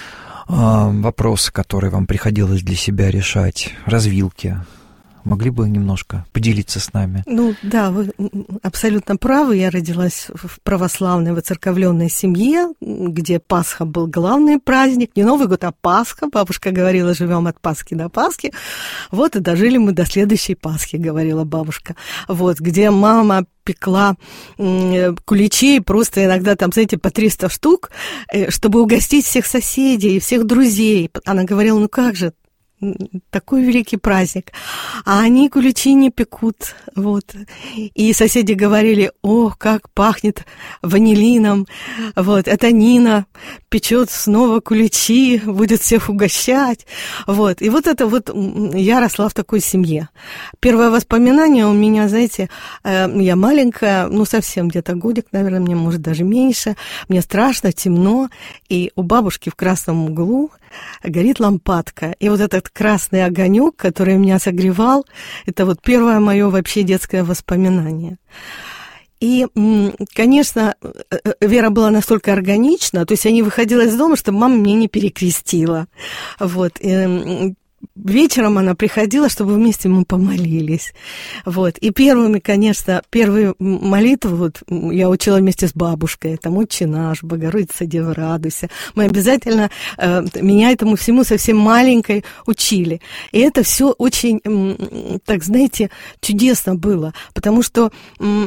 вопросы, которые вам приходилось для себя решать, развилки. Могли бы немножко поделиться с нами? Ну, да, вы абсолютно правы. Я родилась в православной воцерковленной семье, где Пасха был главный праздник. Не Новый год, а Пасха. Бабушка говорила, живем от Пасхи до Пасхи. Вот и дожили мы до следующей Пасхи, говорила бабушка. Вот, где мама пекла куличей, просто иногда там, знаете, по триста штук, чтобы угостить всех соседей и всех друзей. Она говорила, ну как же, такой великий праздник. А они куличи не пекут. Вот. И соседи говорили, о, как пахнет ванилином. Вот. Это Нина печет снова куличи, будет всех угощать. Вот. И вот это вот я росла в такой семье. Первое воспоминание у меня, знаете, я маленькая, ну совсем где-то годик, наверное, мне, может, даже меньше. Мне страшно, темно. И у бабушки в красном углу горит лампадка. И вот этот красный огонек, который меня согревал, это вот первое мое вообще детское воспоминание. И, конечно, вера была настолько органична, то есть я не выходила из дома, чтобы мама меня не перекрестила. Вот. И вечером она приходила, чтобы вместе мы помолились. Вот. И первыми, конечно, первые молитвы вот, я учила вместе с бабушкой. Там «Отче наш», «Богородица, Дева, радуйся». Мы обязательно э, меня этому всему совсем маленькой учили. И это все очень, э, так знаете, чудесно было, потому что э,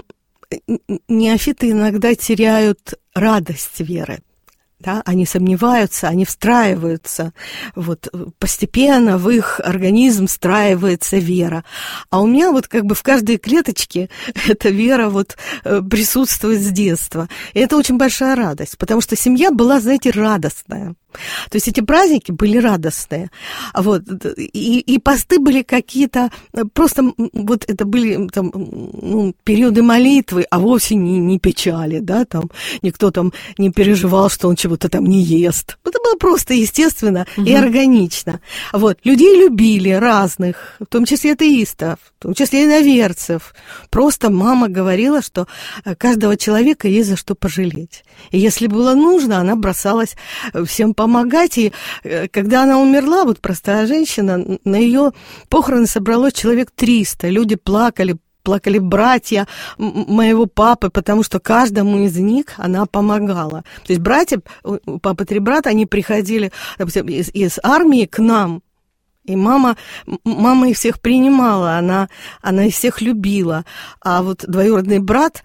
неофиты иногда теряют радость веры. Да, они сомневаются, они встраиваются, вот, постепенно в их организм встраивается вера. А у меня вот как бы в каждой клеточке эта вера вот присутствует с детства. И это очень большая радость, потому что семья была, знаете, радостная. То есть эти праздники были радостные. Вот, и, и посты были какие-то, просто вот это были там, ну, периоды молитвы, а вовсе не, не печали, да, там никто там не переживал, что он чего-то там не ест. Это было просто естественно угу. и органично. Вот, людей любили разных, в том числе атеистов, в том числе иноверцев. Просто мама говорила, что каждого человека есть за что пожалеть. И если было нужно, она бросалась всем помогать. помогать. И когда она умерла, вот простая женщина, на ее похороны собралось человек триста. Люди плакали, плакали братья моего папы, потому что каждому из них она помогала. То есть братья, у папы три брата, они приходили, допустим, из, из армии к нам. И мама, мама их всех принимала, она, она их всех любила. А вот двоюродный брат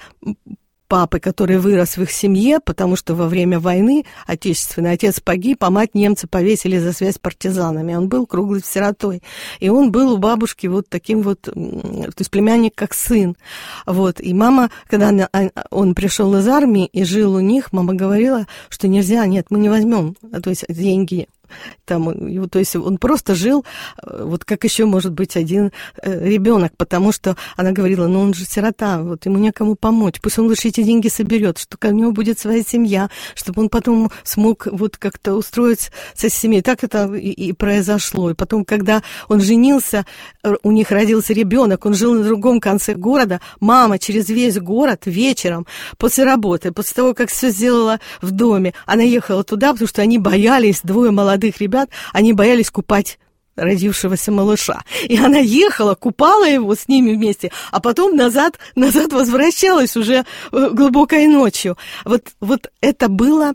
папы, который вырос в их семье, потому что во время войны отечественный отец погиб, а мать немцы повесили за связь с партизанами. Он был круглой сиротой. И он был у бабушки вот таким вот, то есть племянник как сын. Вот. И мама, когда он пришел из армии и жил у них, мама говорила, что нельзя, нет, мы не возьмем, то есть деньги. Там, то есть он просто жил, вот как еще может быть один ребенок, потому что она говорила, ну он же сирота, вот ему некому помочь, пусть он лучше эти деньги соберет, что у него будет своя семья, чтобы он потом смог вот как-то устроиться со семьей. Так это и, и произошло. И потом, когда он женился, у них родился ребенок, он жил на другом конце города, мама через весь город вечером после работы, после того, как все сделала в доме, она ехала туда, потому что они боялись, двое молодых ребят, они боялись купать родившегося малыша. И она ехала, купала его с ними вместе, а потом назад, назад возвращалась уже глубокой ночью. Вот, вот это было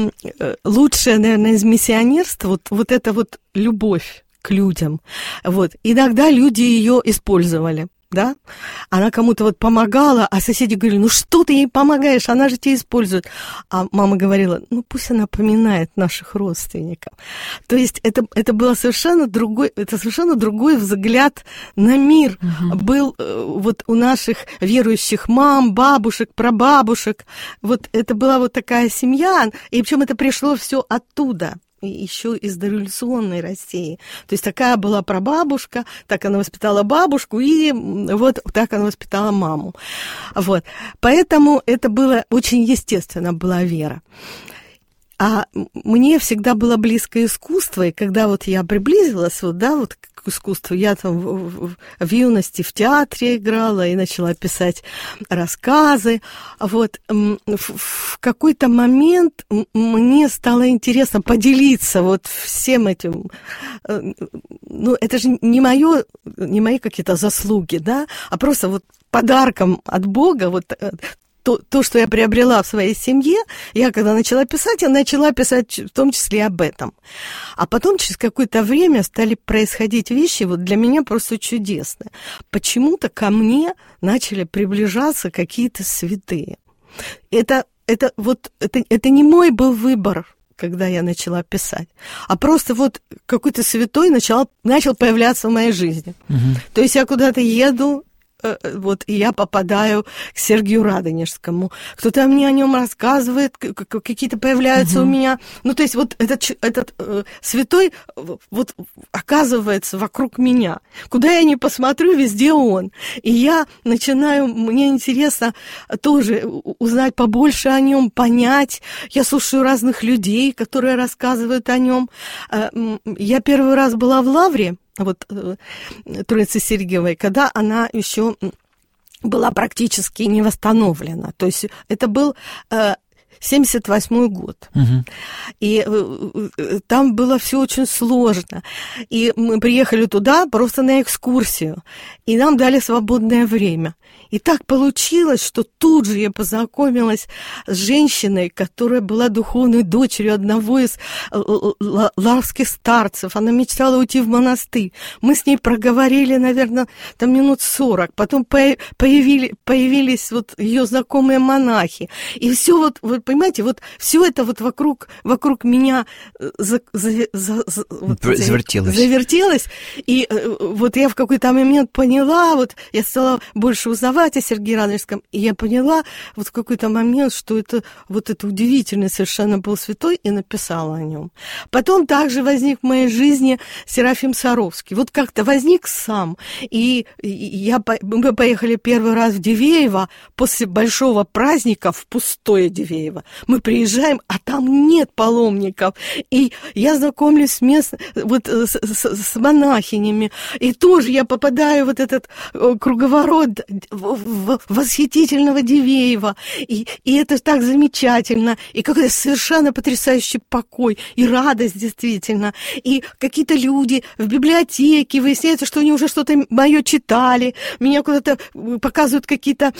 лучшее, наверное, из миссионерства, вот, вот эта вот любовь к людям. Вот. Иногда люди ее использовали. да, она кому-то вот помогала, а соседи говорили, ну что ты ей помогаешь, она же тебя использует. А мама говорила, ну пусть она поминает наших родственников. То есть это, это было совершенно другой, это совершенно другой взгляд на мир. Угу. Был вот у наших верующих мам, бабушек, прабабушек. Вот это была вот такая семья, и причем это пришло все оттуда. Еще из дореволюционной России. То есть такая была прабабушка, так она воспитала бабушку, и вот так она воспитала маму. Вот. Поэтому это было очень естественно, была вера. А мне всегда было близко искусство, и когда вот я приблизилась вот, да, вот к искусству, я там в, в, в юности в театре играла и начала писать рассказы, вот, в, в какой-то момент мне стало интересно поделиться вот всем этим, ну, это же не моё, не мои какие-то заслуги, да, а просто вот подарком от Бога, вот, То, то, что я приобрела в своей семье, я когда начала писать, я начала писать в том числе и об этом. А потом через какое-то время стали происходить вещи, вот для меня просто чудесные. Почему-то ко мне начали приближаться какие-то святые. Это, это, вот, это, это не мой был выбор, когда я начала писать, а просто вот какой-то святой начал, начал появляться в моей жизни. Угу. То есть я куда-то еду, вот, и я попадаю к Сергию Радонежскому. Кто-то мне о нем рассказывает, какие-то появляются uh-huh. у меня. Ну, то есть вот этот, этот э, святой вот оказывается вокруг меня. Куда я ни посмотрю, везде он. И я начинаю, мне интересно тоже узнать побольше о нем, понять. Я слушаю разных людей, которые рассказывают о нем. Я первый раз была в Лавре, вот Троицы Сергиевой, когда она еще была практически не восстановлена. То есть это был э, семьдесят восьмой год. Угу. И э, там было все очень сложно. И мы приехали туда просто на экскурсию. И нам дали свободное время. И так получилось, что тут же я познакомилась с женщиной, которая была духовной дочерью одного из лаврских старцев. Она мечтала уйти в монастырь. Мы с ней проговорили, наверное, там минут сорок. Потом появили, появились вот ее знакомые монахи. И все вот, вы понимаете, вот все это вот вокруг, вокруг меня за, за, за, за, вот, завертелось. завертелось. И вот я в какой-то момент поняла, вот я стала больше узнавать о Сергии Радонежском, и я поняла вот в какой-то момент, что это вот это удивительный совершенно был святой, и написала о нем. Потом также возник в моей жизни Серафим Саровский. Вот как-то возник сам. И я, мы поехали первый раз в Дивеево после большого праздника в пустое Дивеево. Мы приезжаем, а там нет паломников. И я знакомлюсь с мест, вот с, с, с монахинями. И тоже я попадаю в вот этот круговорот восхитительного Дивеева, и, и это так замечательно, и какой-то совершенно потрясающий покой, и радость действительно, и какие-то люди в библиотеке, выясняется, что они уже что-то мое читали, меня куда-то показывают какие-то,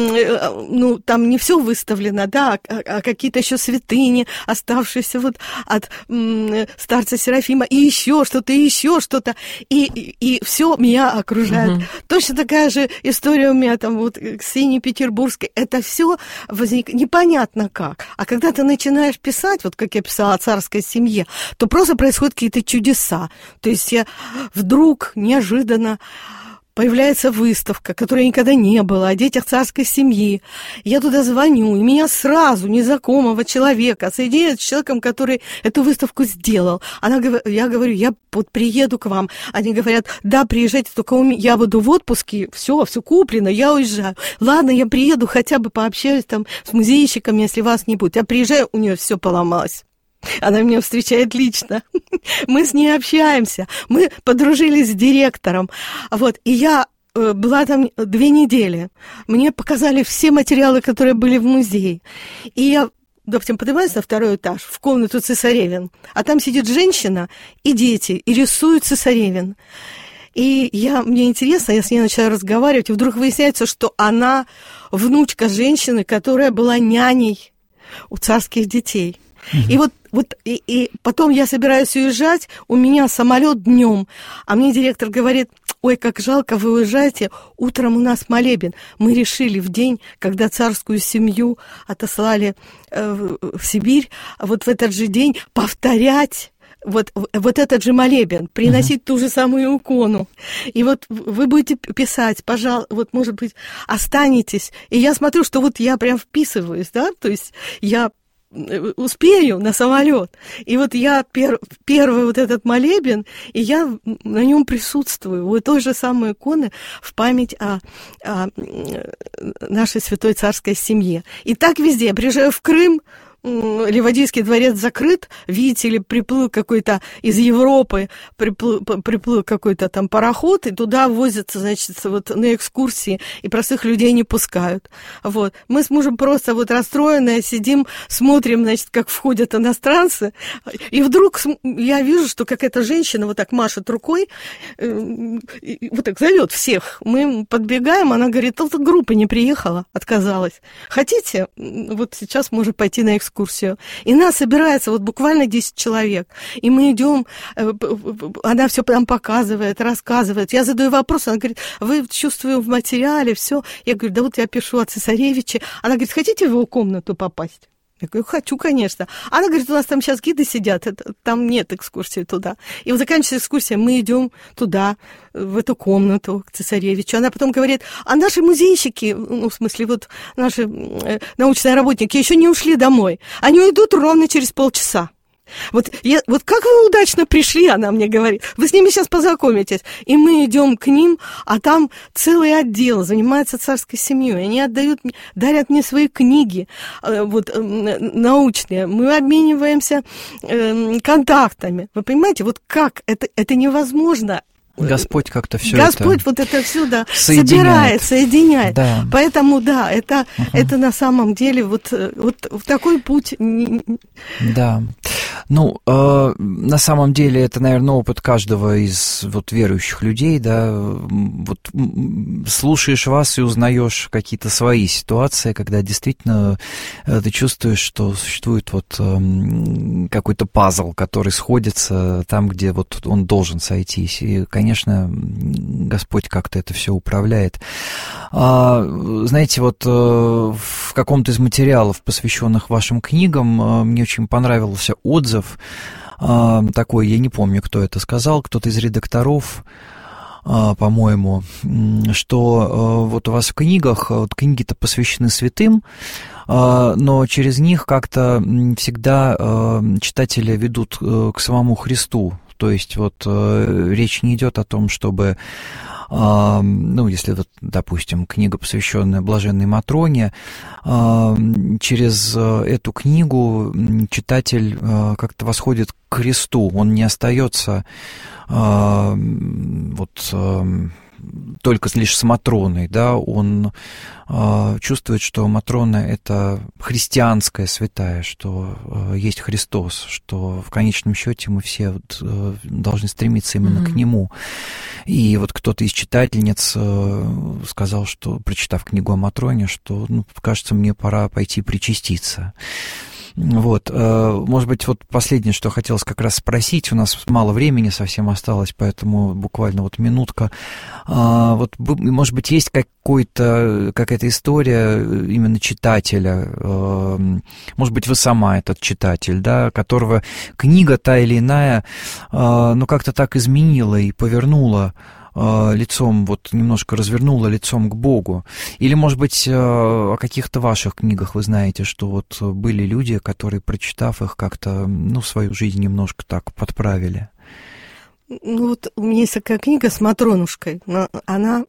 ну, там не все выставлено, да, а, а какие-то еще святыни, оставшиеся вот от м, старца Серафима, и еще что-то, и еще что-то, и, и, и все меня окружает. Угу. Точно такая же история у меня там вот Ксении Петербургской, это все возник непонятно как. А когда ты начинаешь писать, вот как я писала о царской семье, то просто происходят какие-то чудеса. То есть я вдруг неожиданно появляется выставка, которой никогда не было, о детях царской семьи. Я туда звоню, и меня сразу незнакомого человека соединяют с человеком, который эту выставку сделал. Она, я говорю, я вот приеду к вам. Они говорят, да, приезжайте, только у меня, я буду в отпуске, все, все куплено, я уезжаю. Ладно, я приеду, хотя бы пообщаюсь там с музейщиками, если вас не будет. Я приезжаю, у нее все поломалось. Она меня встречает лично. Мы с ней общаемся. Мы подружились с директором. Вот. И я была там две недели. Мне показали все материалы, которые были в музее. И я, допустим, поднимаюсь на второй этаж, в комнату цесаревин. А там сидит женщина и дети, и рисуют цесаревин. И я, мне интересно, я с ней начала разговаривать, и вдруг выясняется, что она внучка женщины, которая была няней у царских детей. И вот вот и, и потом я собираюсь уезжать, у меня самолет днем, а мне директор говорит: ой, как жалко, вы уезжаете, утром у нас молебен. Мы решили в день, когда царскую семью отослали э, в Сибирь, вот в этот же день повторять вот, вот этот же молебен, приносить uh-huh. ту же самую икону. И вот вы будете писать, пожалуйста, вот, может быть, останетесь. И я смотрю, что вот я прям вписываюсь, да, то есть я успею на самолет. И вот я пер, первый вот этот молебен, и я на нем присутствую. Вот той же самой иконы в память о, о нашей святой царской семье. И так везде. Я приезжаю в Крым, Ливадийский дворец закрыт, видите ли, приплыл какой-то из Европы, приплыл, приплыл какой-то там пароход, и туда возятся, значит, вот на экскурсии, и простых людей не пускают. Вот. Мы с мужем просто вот расстроенные сидим, смотрим, значит, как входят иностранцы, и вдруг я вижу, что какая-то женщина вот так машет рукой, вот так зовет всех. Мы подбегаем, она говорит: вот группа не приехала, отказалась. Хотите? Вот сейчас можем пойти на экскурсию. экскурсию. И нас собирается вот буквально десять человек. И мы идем, она все там показывает, рассказывает. Я задаю вопрос, она говорит: вы чувствую в материале, все. Я говорю: да вот я пишу о цесаревиче. Она говорит: хотите в его комнату попасть? Я говорю: хочу, конечно. Она говорит: у нас там сейчас гиды сидят, это, там нет экскурсии туда. И вот заканчивается экскурсия, мы идем туда, в эту комнату к цесаревичу. Она потом говорит: а наши музейщики, ну, в смысле, вот наши э, научные работники еще не ушли домой. Они уйдут ровно через полчаса. Вот, я, вот как вы удачно пришли, она мне говорит, вы с ними сейчас познакомитесь. И мы идем к ним, а там целый отдел занимается царской семьей. Они отдают, дарят мне свои книги вот, научные. Мы обмениваемся э, контактами. Вы понимаете, вот как это, это невозможно. Господь как-то все Господь это вот это все, да, соединяет. собирает, соединяет. Да. Поэтому, да, это, uh-huh. это на самом деле вот, вот в такой путь. Да. Ну, э, на самом деле это, наверное, опыт каждого из вот верующих людей, да. Вот слушаешь вас и узнаешь какие-то свои ситуации, когда действительно ты чувствуешь, что существует вот э, какой-то пазл, который сходится там, где вот он должен сойтись. И, конечно, Господь как-то это все управляет. А, знаете, вот в каком-то из материалов, посвященных вашим книгам, мне очень понравился отзыв а, такой, я не помню, кто это сказал, кто-то из редакторов, а, по-моему, что а, вот у вас в книгах, вот книги-то посвящены святым, а, но через них как-то всегда а, читатели ведут к самому Христу. То есть вот э, речь не идет о том, чтобы, э, ну, если, вот, допустим, книга, посвященная Блаженной Матроне, э, через э, эту книгу читатель э, как-то восходит к Христу, он не остается э, вот э, только лишь с Матроной, да, он э, чувствует, что Матрона — это христианская святая, что э, есть Христос, что в конечном счете мы все вот, э, должны стремиться именно mm-hmm. к Нему. И вот кто-то из читательниц э, сказал, что, прочитав книгу о Матроне, что, ну, кажется, мне пора пойти причаститься. Вот, может быть, вот последнее, что хотелось как раз спросить, у нас мало времени совсем осталось, поэтому буквально вот минутка. Вот, может быть, есть какой-то, какая-то история именно читателя, может быть, вы сама этот читатель, да, которого книга та или иная, ну, как-то так изменила и повернула лицом, вот немножко развернула лицом к Богу. Или, может быть, о каких-то ваших книгах вы знаете, что вот были люди, которые, прочитав их, как-то, ну, свою жизнь немножко так подправили. Ну, вот у меня есть такая книга с Матронушкой. Она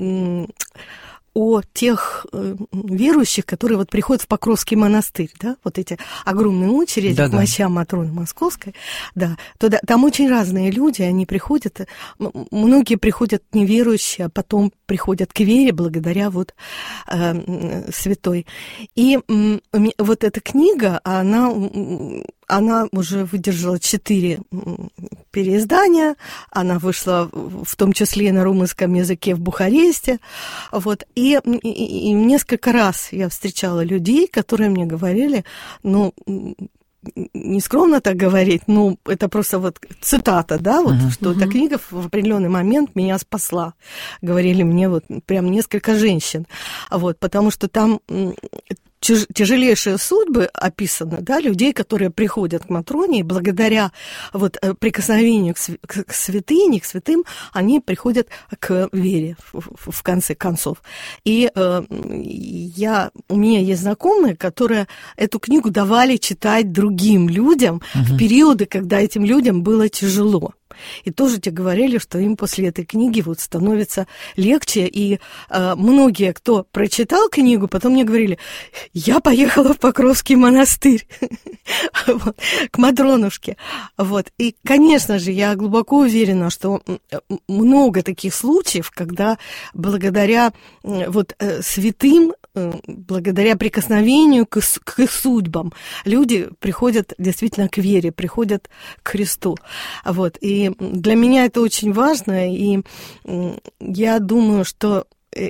о тех верующих, которые вот приходят в Покровский монастырь, да, вот эти огромные очереди да, к мощам Матроны Московской, да, туда, там очень разные люди, они приходят, многие приходят неверующие, а потом приходят к вере благодаря вот э, святой. И э, вот эта книга, она, она уже выдержала четыре переиздания, она вышла в том числе и на румынском языке в Бухаресте, вот, и И, и, и несколько раз я встречала людей, которые мне говорили: ну, не скромно так говорить, ну, это просто вот цитата, да, вот, uh-huh. что uh-huh. эта книга в определенный момент меня спасла. Говорили мне вот прям несколько женщин. Вот, потому что там тяжелейшие судьбы описаны, да, людей, которые приходят к Матроне, и благодаря вот прикосновению к святыне, к святым, они приходят к вере, в, в конце концов. И э, я, у меня есть знакомые, которые эту книгу давали читать другим людям uh-huh. в периоды, когда этим людям было тяжело. И тоже тебе говорили, что им после этой книги вот становится легче. И э, многие, кто прочитал книгу, потом мне говорили, я поехала в Покровский монастырь к Матронушке. Вот. И, конечно же, я глубоко уверена, что много таких случаев, когда благодаря вот святым, благодаря прикосновению к, к их судьбам люди приходят действительно к вере, приходят к Христу. Вот. И для меня это очень важно, и я думаю, что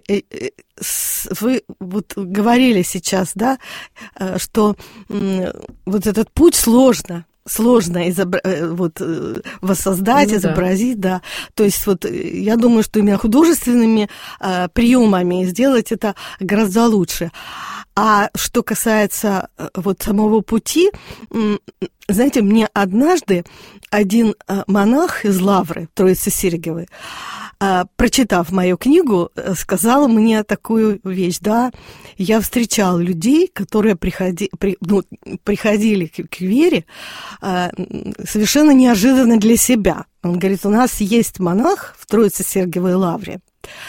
вы вот говорили сейчас, да, что вот этот путь сложно. Сложно изобра- вот, воссоздать, ну, изобразить, да. да. То есть вот я думаю, что именно художественными э, приемами сделать это гораздо лучше. А что касается вот самого пути, знаете, мне однажды один монах из Лавры, Троицы-Сергиевой, прочитав мою книгу, сказал мне такую вещь, да, я встречал людей, которые приходи, при, ну, приходили к, к вере совершенно неожиданно для себя. Он говорит, у нас есть монах в Троице-Сергиевой Лавре.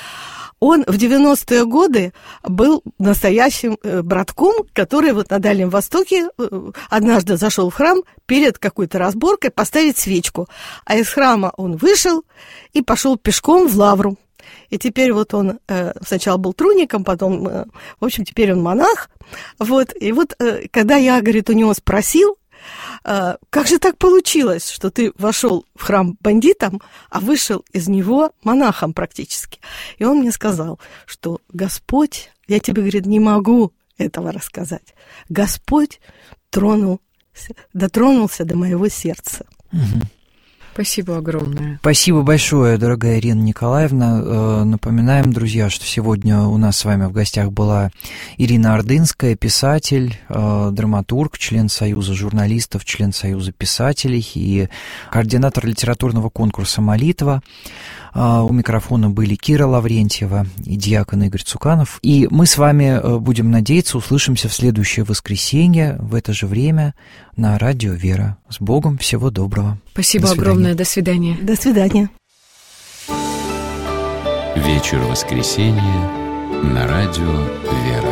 Он в девяностые годы был настоящим братком, который вот на Дальнем Востоке однажды зашел в храм перед какой-то разборкой поставить свечку. А из храма он вышел и пошел пешком в лавру. И теперь вот он сначала был труником, потом, в общем, теперь он монах. Вот. И вот когда я, говорит, у него спросил, как же так получилось, что ты вошел в храм бандитом, а вышел из него монахом практически? И он мне сказал, что Господь, я тебе, говорит, не могу этого рассказать. Господь тронул, дотронулся до моего сердца. Угу. Спасибо огромное. Спасибо большое, дорогая Ирина Николаевна. Напоминаем, друзья, что сегодня у нас с вами в гостях была Ирина Ордынская, писатель, драматург, член Союза журналистов, член Союза писателей и координатор литературного конкурса «Молитва». У микрофона были Кира Лаврентьева и диакон Игорь Цуканов. И мы с вами, будем надеяться, услышимся в следующее воскресенье в это же время на радио «Вера». С Богом, всего доброго. Спасибо огромное, до свидания. До свидания. Вечер воскресенья на радио «Вера».